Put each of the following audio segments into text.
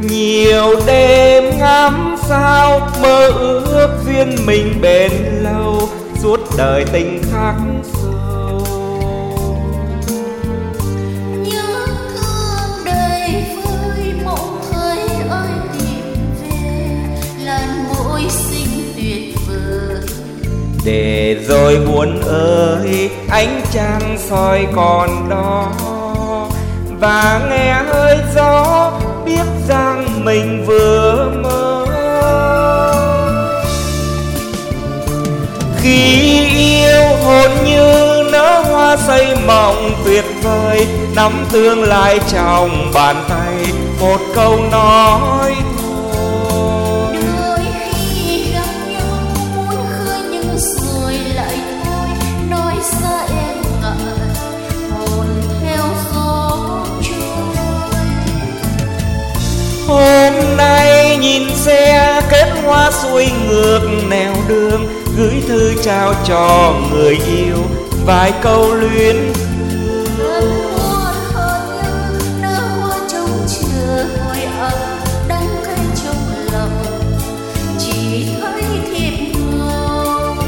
Nhiều đêm ngắm sao mơ ước duyên mình bền lâu, suốt đời tình khắc sâu. Nhớ thương đầy vơi mộng thời ơi tìm về, lần môi xinh tuyệt vời. Để rồi buồn ơi ánh trăng soi còn đó, và nghe hơi gió biết rằng mình vừa mơ. Khi yêu hồn như nở hoa xây mộng tuyệt vời, nắm tương lai trong bàn tay, một câu nói thôi. Đôi khi gặp nhau muốn khơi nhưng rồi lại thôi, nói xa em ngại hồn theo gió trôi. Hôm nay nhìn xe kết hoa xuôi ngược nẻo đường, gửi thư trao cho người yêu vài câu luyến. Cơn hoa hờn như nở hoa trông chờ hồi ấm đắng cay trong lòng, chỉ thấy thiệp hồng.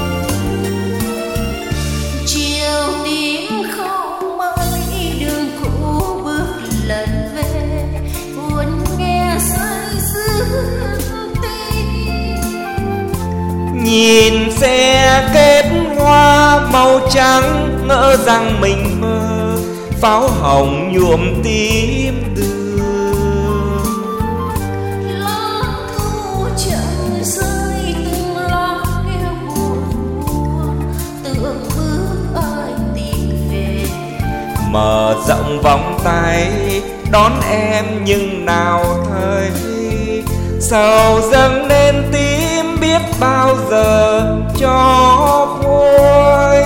Chiều tím không mây đường cũ bước lần về, buồn nghe say sưa tim. Nhìn xe kết hoa màu trắng ngỡ rằng mình mơ, pháo hồng nhuộm tím đường. Lá thu chậm rơi từng lá nghe buồn buồn, tưởng bước ai tìm về. Mở rộng vòng tay đón em nhưng nào thấy, sầu dâng lên tím biết bao giờ cho vui.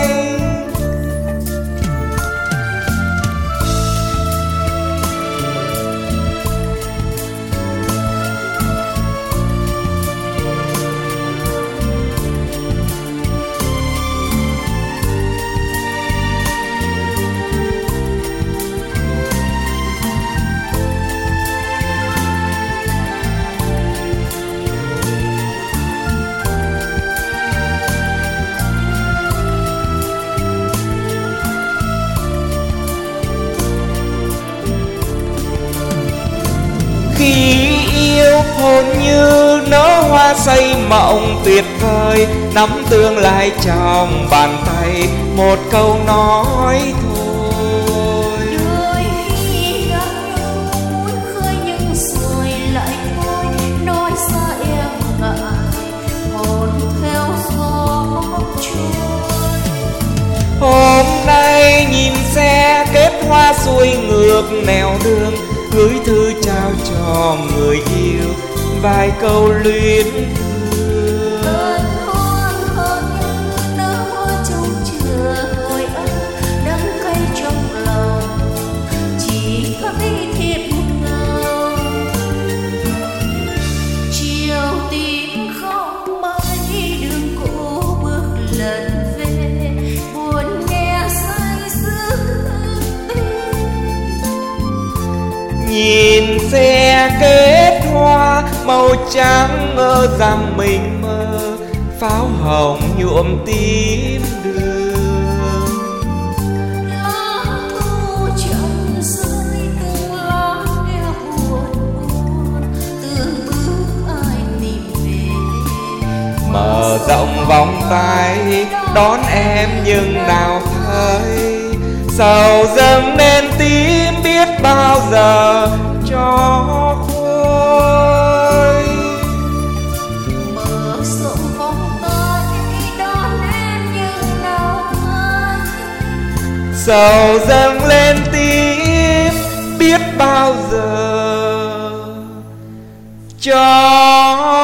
Khi yêu hồn như nở hoa xây mộng tuyệt vời, nắm tương lai trong bàn tay, một câu nói thôi. Đôi khi gặp nhau muốn khơi nhưng rồi lại thôi, nói xa em ngại hồn theo gió trôi. Hôm nay nhìn xe kết hoa xuôi ngược nẻo đường, gửi thư trao cho người yêu vài câu luyến thương. Cơn hoan hờn như nở hoa trông chờ hồi ấm đắng cay trong lòng, chỉ thấy thiệp ngầm. Chiều tím không mây đường cũ bước lần về, buồn nghe say sưa tim. Nhìn xe kết hoa màu trắng ngỡ rằng mình mơ, pháo hồng nhuộm tím đường. Lá thu chậm rơi từng lá nghe buồn buồn, tưởng bước ai tìm về. Mở rộng vòng tay đón em nhưng nào thấy, sầu dâng lên tím biết bao giờ cho khôi. Mở rộng vòng tay đón em nhưng nào thấy, Sầu dâng lên tím biết bao giờ cho